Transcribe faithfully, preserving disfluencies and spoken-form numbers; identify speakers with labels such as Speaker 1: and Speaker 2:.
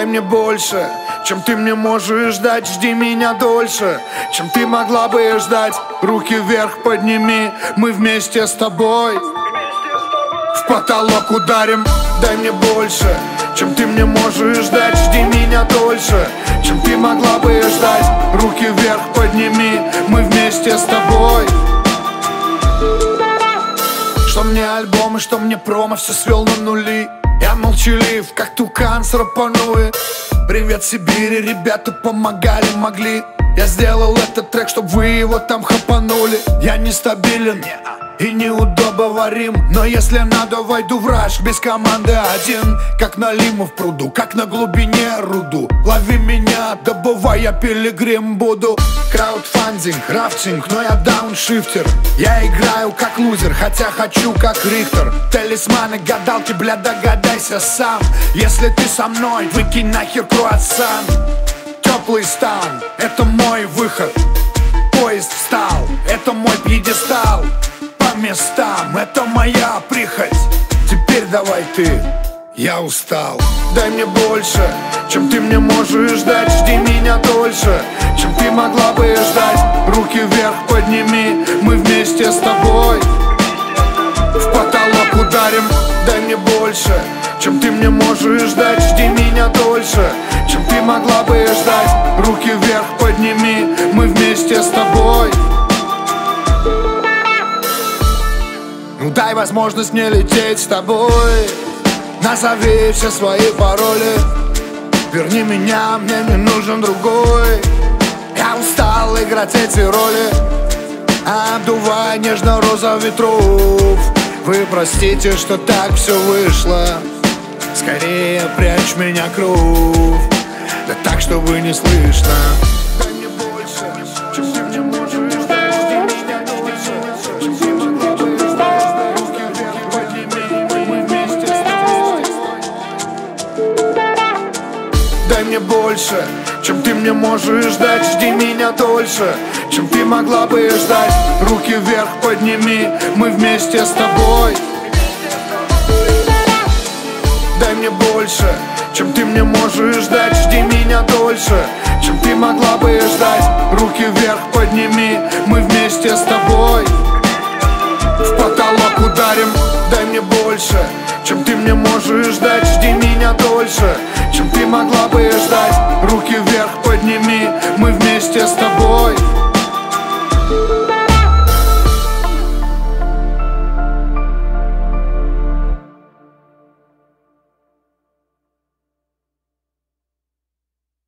Speaker 1: дай мне больше, чем ты мне можешь дать. Жди меня дольше, чем ты могла бы ждать. Руки вверх подними, мы вместе с тобой в потолок ударим. Дай мне больше, чем ты мне можешь дать. Жди меня дольше, чем ты могла бы ждать. Руки вверх подними, мы вместе с тобой. Что мне альбомы, что мне промо, все свел на нули. Я молчалив, как тукан с рапануи. Привет Сибири, ребята помогали, могли. Я сделал этот трек, чтоб вы его там хапанули. Я нестабилен и неудобоварим, но если надо, войду в раж без команды один. Как налиму в пруду, как на глубине руду. Лови меня, добывай, я пилигрим буду. Краудфандинг, рафтинг, но я дауншифтер. Я играю как лузер, хотя хочу как Рихтер. Талисманы, гадалки, бля, догадайся сам. Если ты со мной, выкинь нахер круассан. Теплый стан, это мой выход. Поезд встал, это мой пьедестал. По местам, это моя прихоть. Теперь давай ты, я устал. Дай мне больше, чем ты мне можешь дать. Жди меня дольше, чем ты могла бы ждать. Руки вверх подними, мы вместе с тобой в потолок ударим. Дай мне больше, чем ты мне можешь дать. Жди меня дольше, чем ты могла бы ждать. Руки вверх подними, мы вместе с тобой. Ну дай возможность мне лететь с тобой. Назови все свои пароли. Верни меня, мне не нужен другой. Я устал играть эти роли. Обдувай нежно-роза ветров. Вы простите, что так все вышло. Скорее прячь меня кровь, да так, чтобы не слышно. Дай мне больше, чем ты мне можешь дать. Жди меня дольше, чем ты могла бы ждать. Руки вверх подними, мы вместе с тобой. Дай мне больше, чем ты мне можешь дать. Жди меня дольше, чем ты могла бы ждать. Руки вверх подними, мы вместе с тобой. Дай мне больше, чем ты мне можешь дать. Жди меня дольше, чем ты могла бы ждать. Руки вверх подними, мы вместе с тобой в потолок ударим. Дай мне больше, чем ты мне можешь дать. Жди меня дольше, чем ты могла бы ждать. Руки вверх подними, мы вместе с тобой.